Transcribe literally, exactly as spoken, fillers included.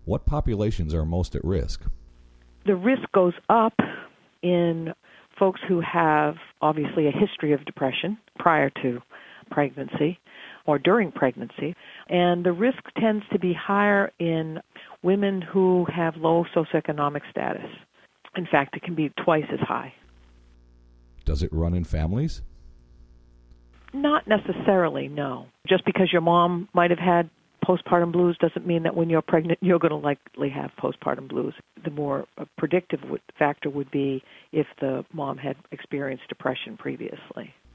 What populations are most at risk? The risk goes up in folks who have obviously a history of depression prior to pregnancy or during pregnancy, and the risk tends to be higher in women who have low socioeconomic status. In fact, it can be twice as high. Does it run in families? Not necessarily, no. Just because your mom might have had postpartum blues doesn't mean that when you're pregnant you're going to likely have postpartum blues. The more predictive factor would be if the mom had experienced depression previously.